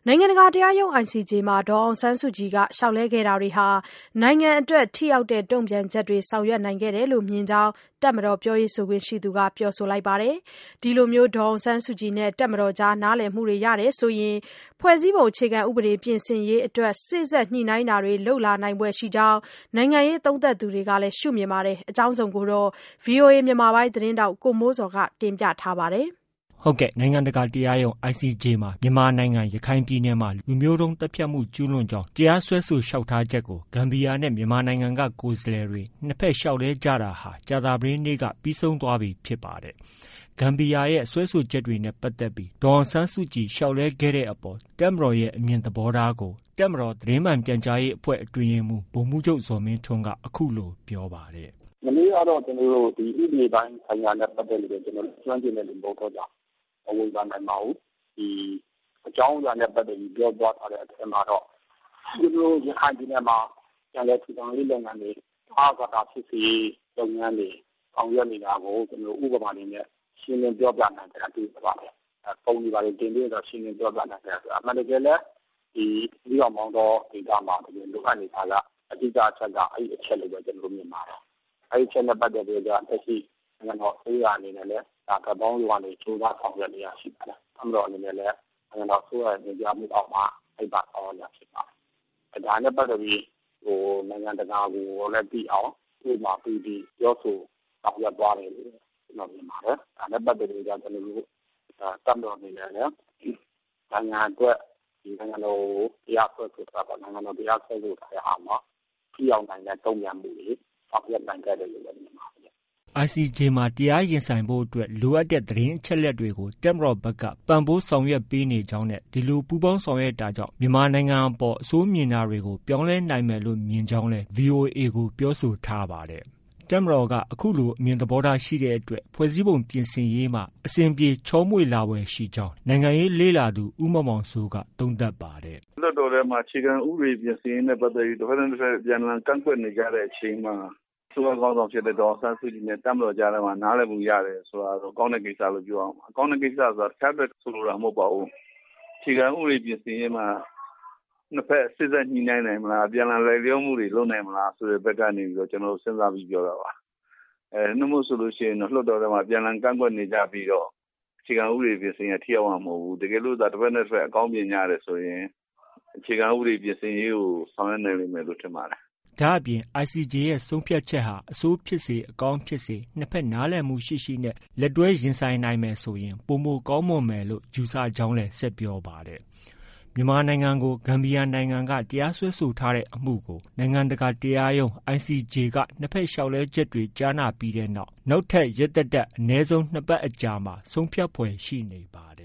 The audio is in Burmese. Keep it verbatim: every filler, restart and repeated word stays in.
နိုင်ငံတကာတရားရုံး I C J မှာဒေါ်အောင်ဆန်းစုကြည်ကလျှောက်လဲခဲ့တာတွေဟာနိုင်ငံအတွက်ထိရောက်တဲ့တုံ့ပြန်ချက်တွေဆောင်ရွက်နိုင်ခဲ့တယ်လို့မြင်ကြောင်းတပ်မတော်ပြောရေးဆိုခွင့်ရှိသူကပြောဆိုလိုက်ပါတယ်။ဒီလိုမျိုးဒေါ်အောင်ဆန်းစုကြည်နဲ့တပ်မတော်ကြားနားလည်မှုတွေရတယ်ဆိုရင်ဖွဲ့စည်းပုံအခြေခံဥပဒေပြင်ဆင်ရေးအတွက်စေ့စပ်ညှိနှိုင်းတာတွေလုပ်လာနိုင်ဖွယ်ရှိကြောင်းနိုင်ငံရေးသုံးသပ်သူတွေကလည်းရှုမြင်ပါတယ်။အကြောင်းစုံကိုတော့ ဗွီအိုအေမြန်မာပိုင်းသတင်းထောက်ကိုမိုးစော်ကတင်ပြထားပါတယ်။ဟုတ်ကဲ့နိုင်ငံတကာတရားရုံး I C J မှာမြန်မာနိုင်ငံရခိုင်ပြည်နယ်မှာလူမျိုးတုံးသတ်ဖြတ်မှုကျူးလွန်ကြောင်းတရားစွဲဆိုလျှောက်ထားချက်ကိုဂမ်ဘီယာနဲ့မြန်မာနိုင်ငံကကိုယ်စားလှယ်တွေနှစ်ဖက်လျှောက်လဲကြတာဟာကြာသပတေးနေ့ကပြီးဆုံးသွားပြီဖြစ်ပါတယ်။ဂမ်ဘီယာရဲ့စွဲဆိုချက်တွေနဲ့ပတ်သက်ပြီးဒေါ်အောင်ဆန်းစုကြည်လျှောက်လဲခဲ့တဲ့အပေါ်တပ်မတော်ရဲ့အမြင်သဘောထားကိုတပ်မတော်သတင်းမှန်ပြန်ကြားရေးအဖွဲ့အတွင်းရေးမှူးဗိုလ်မှူးချုပ်ဇော်မင်းထွန်းကအခုလိုပြောပါတယ်။မနေ့ကတော့ကျွန်တော်တို့ဒီဥပဒေပိုင်းဆိုင်ရာနဲ့ပတ်သက်လို့ကျွန်တော်ကျွမ်းကျင်တဲ့လူမျိုးတော့ကြောင့်အဝေဖန်နိုင်ပါဘူးဒီအကြောင်းအရာနဲ့ပတ်သက်ပြီးပြောသွားထားတဲ့အထက်မှာတော့ဒီလိုရခိုင်ပြည်နယ်မှာကျန်တဲ့ထူထောင်ရေးလုပ်ငန်းတွေအားကတာဖြစ်စီလုပ်ငန်းတွေအောင်ရနေတာကိုကျွန်တော်ဥပမာတွေနဲ့ရှင်းလင်းပြောပြနိုင်တဲ့အတူပါတယ်။ပုံတွေပါတင်ပြတော့ရှင်းလင်းပြောပြနိုင်တယ်ဆိုတာအမှန်တကယ်လည်းဒီဒီအောင်မောင်းတော့ဒေတာမှာဒီလိုအပ်နေတာကအဓိကအချက်ကအဲ့ဒီအချက်လေးပဲကျွန်တော်မြင်ပါတယ်။အဲ့ဒီချက်နဲ့ပတ်သက်ပြီးတော့တက်ရှိနိုင်ငံတော်အစိုးရအနေနဲ့လည်းဒါကပေါင်းလို့ကနေစူးစမ်းဆောင်ရွက်နေရရှိပါတယ်။အမှန်တော့အနေနဲ့လည်းနိုင်ငံတော်အစိုးရရဲ့ညွှန်ကြားမှုအောက်မှာအဲ့ဒါဆောင်ရွက်ရဖြစ်ပါတယ်။ဒါနဲ့ပတ်သက်ပြီးဟိုနိုင်ငံတကာကိုလည်းပြီးအောင်ဒီမှာပြီးပြီးပြောဆိုဆောင်ရွက်သွားတယ်လို့ကျွန်တော်မြင်ပါတယ်။ဒါနဲ့ပတ်သက်ပြီးတော့ကျွန်တော်တို့တပ်တော်အနေနဲ့လည်းနိုင်ငံအတွက်ဒီနိုင်ငံတော်တရားစွဲဆိုတာပေါ့နိုင်ငံတော်တရားစွဲဆိုတဲ့အားမှာပြီးအောင်နိုင်တဲ့တုံ့ပြန်မှုတွေဆောင်ရွက်နိုင်ခဲ့တယ်လို့လည်းမြင်ပါတယ်။ I C J မှာတရားရင်ဆိုင်ဖို့အတွက်လိုအပ်တဲ့သတင်းအချက်အလက်တွေကိုတပ်မတော်ဘက်ကပံ့ပိုးဆောင်ရွက်ပေးနေကြောင်းနဲ့ဒီလိုပူးပေါင်းဆောင်ရွက်တာကြောင့်မြန်မာနိုင်ငံအပေါ်အဆိုးမြင်တာတွေကိုပြောင်းလဲနိုင်မယ်လို့မြင်ကြောင်းလည်း V O A ကိုပြောဆိုထားပါတယ်။တပ်မတော်ကအခုလိုအမြင်သဘောထားရှိတဲ့အတွက်ဖွဲ့စည်းပုံပြင်ဆင်ရေးမှာအစဉ်ပြေချောမွေ့လာဖွယ်ရှိကြောင်းနိုင်ငံရေးလေ့လာသူဦးမောင်မောင်စိုးကသုံးသပ်ပါတယ်။လွှတ်တော်ထဲမှာအခြေခံဥပဒေပြင်ဆင်ရေးနဲ့ပတ်သက်ပြီးတစ်ဖက်နဲ့တစ်ဖက်ပြန်လည်ကန့်ကွက်နေကြတဲ့အချိန်မှာဆိုတော့ကောင်းဆောင်ဖြစ်တဲ့ဒေါ်ဆန်းစုကြည်နဲ့တပ်မတော်ကြားထဲမှာနားလည်မှုရတယ်ဆိုတာတော့ကောင်းတဲ့ကိစ္စလို့ပြောအောင်အကောင်းတဲ့ကိစ္စဆိုတာတစ်ခါတည်းဆိုလိုတာမဟုတ်ပါဘူးအခြေခံဥပဒေပြင်ဆင်ရေးမှာနှစ်ဖက်စစ်ဆက်ညှိနှိုင်းနိုင်မလားပြန်လည်လိုက်လျောမှုတွေလုပ်နိုင်မလားဆိုတဲ့ဘက်ကနေပြီးတော့ကျွန်တော်စဉ်းစားပြီးပြောတာပါအဲနှုတ်မို့ဆိုလို့ရှိရင်တော့လွှတ်တော်ထဲမှာပြန်လည်ကန့်ကွက်နေကြပြီးတော့အခြေခံဥပဒေပြင်ဆင်ရေးထိရောက်မှာမဟုတ်ဘူးတကယ်လို့သာတစ်ဖက်နဲ့တစ်ဖက်အကောင်းမြင်ကြရတယ်ဆိုရင်အခြေခံဥပဒေပြင်ဆင်ရေးကိုဆောင်ရွက်နိုင်လိမ့်မယ်လို့ထင်ပါတယ်ဒါအပြင် I C J ရဲ့ဆုံးဖြတ်ချက်ဟာအဆိုးဖြစ်စေအကောင်းဖြစ်စေနှစ်ဖက်နားလည်မှုရှိရှိနဲ့လက်တွဲရင်ဆိုင်နိုင်မယ်ဆိုရင်ပိုမိုကောင်းမွန်မယ်လို့ယူဆကြောင်းလည်းဆက်ပြောပါတယ်။မြန်မာနိုင်ငံကိုဂမ်ဘီယာနိုင်ငံကတရားစွဲဆိုထားတဲ့အမှုကိုနိုင်ငံတကာတရားရုံး I C J ကနှစ်ဖက်လျှောက်လဲချက်တွေကြားနာပြီးတဲ့နောက်နောက်ထပ်ရက်သက်သက်အနည်းဆုံးနှစ်ပတ်အကြာမှာဆုံးဖြတ်ဖွယ်ရှိနေပါတ